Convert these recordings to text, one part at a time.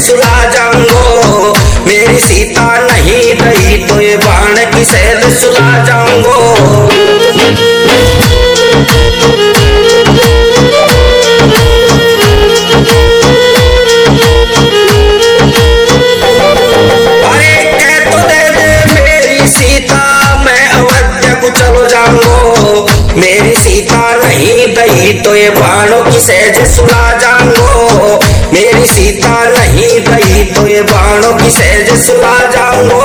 सुला जाऊंगो। मेरी सीता नहीं रही तो ये बाण की सैर सुला जाऊंगो। अरे कह तो दे दे मेरी सीता, मैं अवध्या को चलो जाऊंगो। मेरी सीता नहीं रही तो ये बाणों की सहज सुला जाऊंगो। मेरी सीता नहीं रही तो ये बाणों की सहज सुला जाऊंगो।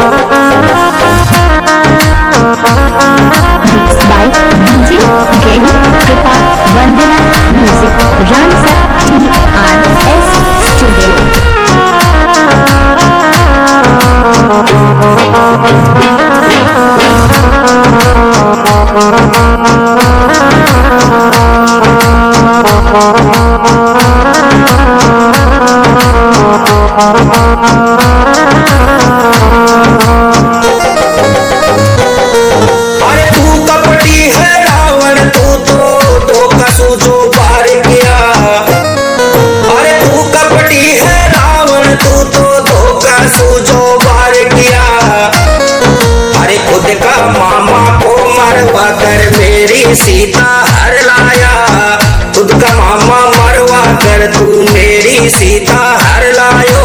सीता हर लाया, खुद का मामा मरवा कर तू मेरी सीता हर लायो।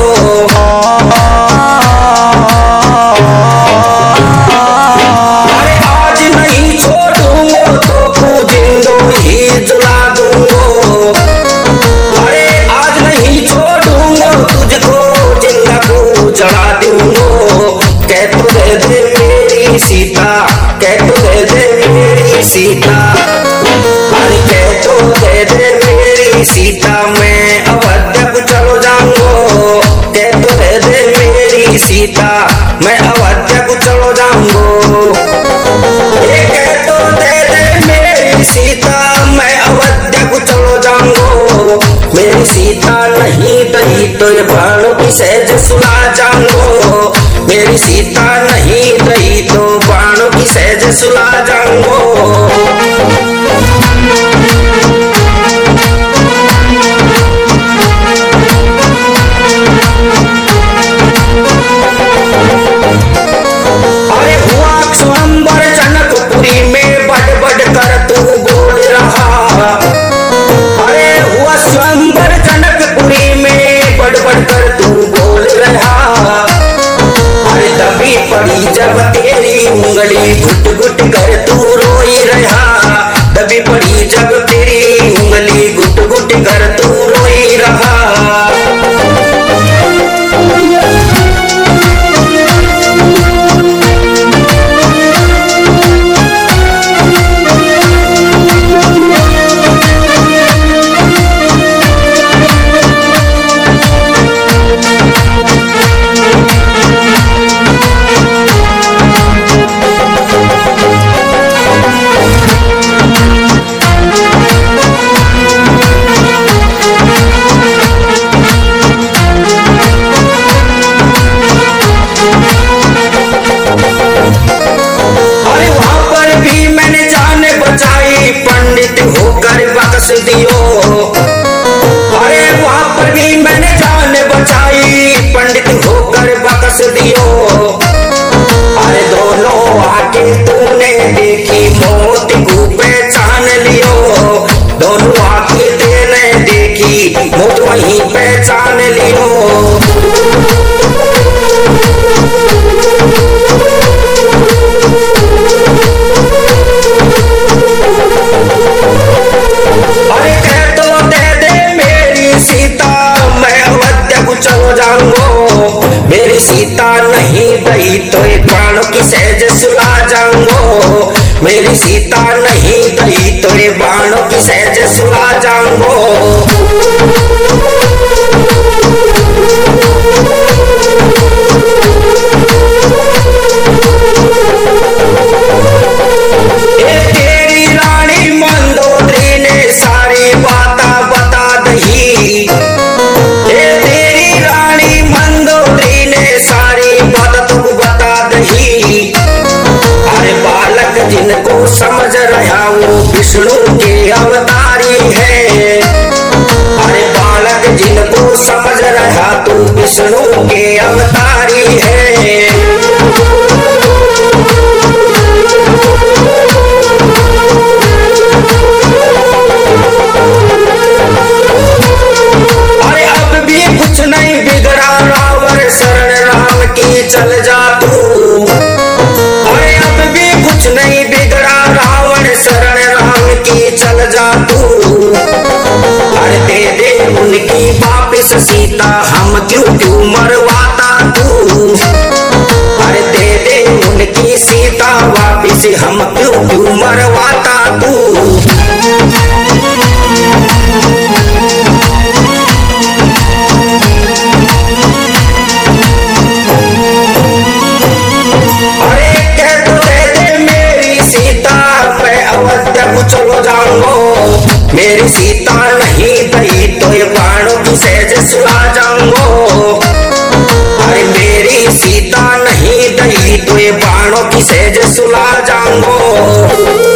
अरे आज नहीं छोड़ूंगो तो तू जिंदो ही जला दूंगो। अरे आज नहीं छोड़ूंगो तुझको जिंदा को जला दूंगो। कह तो दे दे मेरी सीता, कह तो दे दे मेरी सीता, अरे कह तो दे दे मेरी सीता, मैं अवध्या को चलो जाऊंगो। कह तो दे दे मेरी सीता, मैं अवध्या को चलो जाऊंगो। कह तो दे दे मेरी सीता, मैं अवध्या को चलो जाऊंगो। मेरी सीता नहीं रही तो ये बाणों की सहज सुला जाऊंगो। मेरी सीता नहीं रही तो बाणों की सहज सुला जाऊंगो। अरे हुआ स्वयंवर जनकपुरी में बड़ बड़ कर तू बोल रहा। अरे हुआ स्वयंवर जनकपुरी में बड़ बड़ कर तू बोल रहा। अरे दबी पड़ी जब तेरी उंगली घुट घुट कर तू रोई रहा। दबी पड़ी जब तेरी उंगली घुट घुट कर तू रोई रहा। दियो। अरे वहां पर भी मैंने जान बचाई, पंडित होकर बकस दियो। अरे दोनों आके तूने देखी मौत को पहचान लियो। दोनों आके तेने देखी मौत वहीं पहचान लियो। मेरी सीता नहीं रही तो एक बाणों की सहज सुला जाऊंगो। मेरी सीता नहीं रही तो ये बाणों की सहज सुला जाऊंगो। तेरी रानी मंदोदरी ने सारी बात बता दही। जिनको समझ रहा वो विष्णु के अवतारी है। अरे बालक जिनको समझ रहा तू कुछ नहीं बिगड़ा रावण शरण राम की चल जा तू। अरे दे दे उनकी वापिस सीता हम क्यों क्यों मरवाता तू। अरे दे दे उनकी सीता वापिस हम क्यों क्यों मरवाता तू। चलो जाऊंगो मेरी सीता नहीं गई तो ये बाणों की सहज सुला जाऊंगो। अरे मेरी सीता नहीं गई तो ये बाणों की सहज सुला जाऊंगो।